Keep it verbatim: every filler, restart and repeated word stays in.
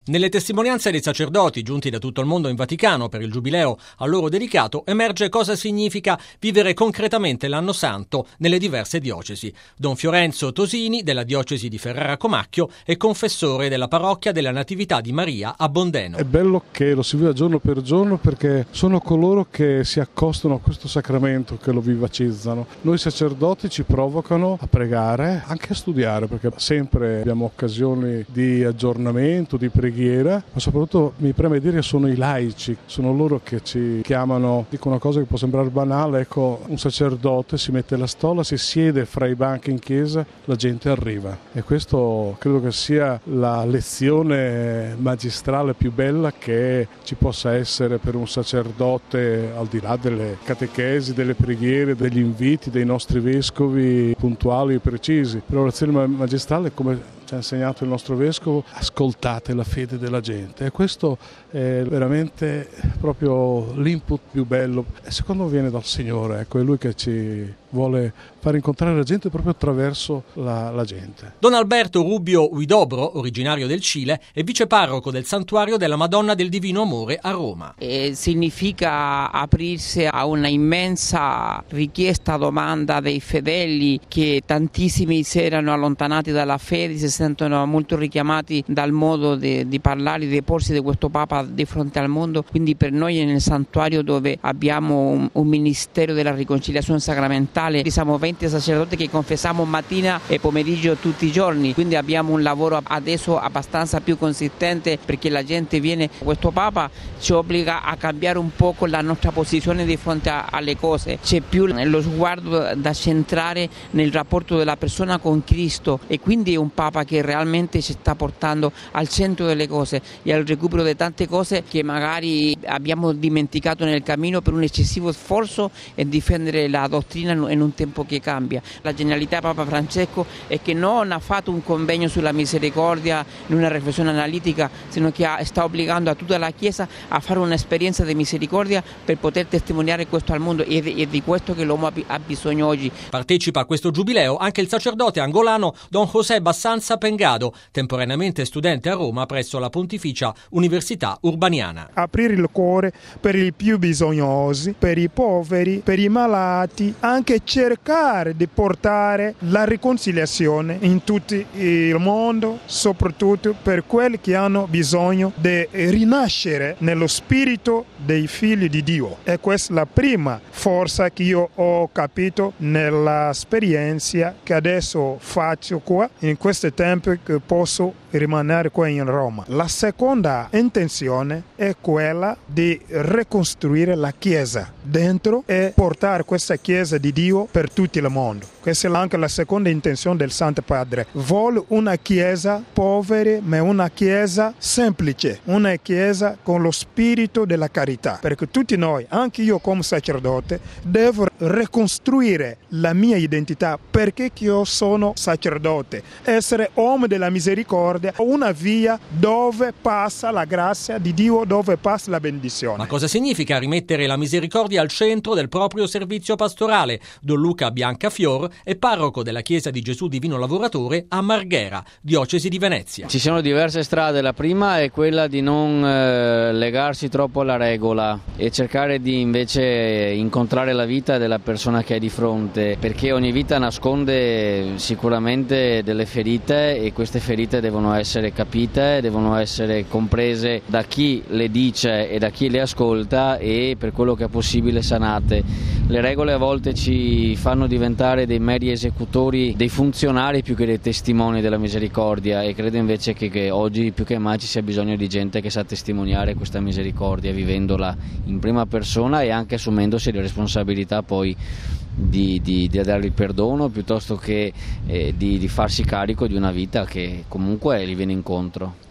Nelle testimonianze dei sacerdoti giunti da tutto il mondo in Vaticano per il giubileo a loro dedicato emerge cosa significa vivere concretamente l'anno santo nelle diverse diocesi. Don Fiorenzo Tosini, della diocesi di Ferrara-Comacchio, è confessore della parrocchia della Natività di Maria a Bondeno. È bello che lo si viva giorno per giorno perché sono coloro che si accostano a questo sacramento, che lo vivacizzano. Noi sacerdoti ci provocano a pregare, anche a studiare, perché sempre abbiamo occasioni di aggiornamento, di preghiera, ma soprattutto mi preme dire che sono i laici, sono loro che ci chiamano. Dico una cosa che può sembrare banale, ecco, un sacerdote si mette la stola, si siede fra i banchi in chiesa, la gente arriva, e questo credo che sia la lezione magistrale più bella che ci possa essere per un sacerdote, al di là delle catechesi, delle preghiere, degli inviti dei nostri vescovi puntuali e precisi. Però la lezione magistrale, come ci ha insegnato il nostro vescovo, ascoltate la fede della gente, e questo è veramente proprio l'input più bello, e secondo me viene dal Signore, ecco, è Lui che ci vuole far incontrare la gente proprio attraverso la, la gente. Don Alberto Rubio Huidobro, originario del Cile, è viceparroco del Santuario della Madonna del Divino Amore a Roma. E significa aprirsi a una immensa richiesta, domanda dei fedeli, che tantissimi si erano allontanati dalla fede, si sentono molto richiamati dal modo di, di parlare, di porsi di questo Papa di fronte al mondo. Quindi per noi nel santuario, dove abbiamo un, un ministero della riconciliazione sacramentale, siamo venti sacerdoti che confessiamo mattina e pomeriggio tutti i giorni, quindi abbiamo un lavoro adesso abbastanza più consistente, perché la gente viene. Questo Papa ci obbliga a cambiare un po' la nostra posizione di fronte a, alle cose, c'è più lo sguardo da centrare nel rapporto della persona con Cristo, e quindi è un Papa che realmente ci sta portando al centro delle cose e al recupero di tante cose che magari abbiamo dimenticato nel cammino per un eccessivo sforzo e difendere la dottrina in un tempo che cambia. La genialità di Papa Francesco è che non ha fatto un convegno sulla misericordia in una riflessione analitica, sino che sta obbligando a tutta la Chiesa a fare un'esperienza di misericordia per poter testimoniare questo al mondo, ed è di questo che l'uomo ha bisogno oggi. Partecipa a questo giubileo anche il sacerdote angolano Don José Bassanza Pengado, temporaneamente studente a Roma presso la Pontificia Università Urbaniana. Aprire il cuore per i più bisognosi, per i poveri, per i malati, anche cercare di portare la riconciliazione in tutto il mondo, soprattutto per quelli che hanno bisogno di rinascere nello spirito dei figli di Dio. E questa è la prima forza che io ho capito nell'esperienza che adesso faccio qua, in questo tempo che posso rimanere qua in Roma. La seconda intenzione è quella di ricostruire la Chiesa dentro e portare questa Chiesa di Dio per tutto il mondo. Questa è anche la seconda intenzione del Santo Padre. Vuole una Chiesa povera, ma una Chiesa semplice, una Chiesa con lo spirito della carità. Perché tutti noi, anche io come sacerdote, devo ricostruire la mia identità, perché io sono sacerdote. Essere uomo della misericordia, una via dove passa la grazia di Dio, dove passa la benedizione. Ma cosa significa rimettere la misericordia al centro del proprio servizio pastorale? Don Luca Biancafior è parroco della Chiesa di Gesù Divino Lavoratore a Marghera, diocesi di Venezia. Ci sono diverse strade. La prima è quella di non eh, legarsi troppo alla regola e cercare di invece incontrare la vita della persona che è di fronte, perché ogni vita nasconde sicuramente delle ferite, e queste ferite devono essere capite, devono essere comprese da chi le dice e da chi le ascolta, e per quello che è possibile sanate. Le regole a volte ci fanno diventare dei meri esecutori, dei funzionari più che dei testimoni della misericordia, e credo invece che, che oggi più che mai ci sia bisogno di gente che sa testimoniare questa misericordia, vivendola in prima persona e anche assumendosi le responsabilità poi di, di, di dare il perdono, piuttosto che eh, di, di farsi carico di una vita che comunque gli viene incontro.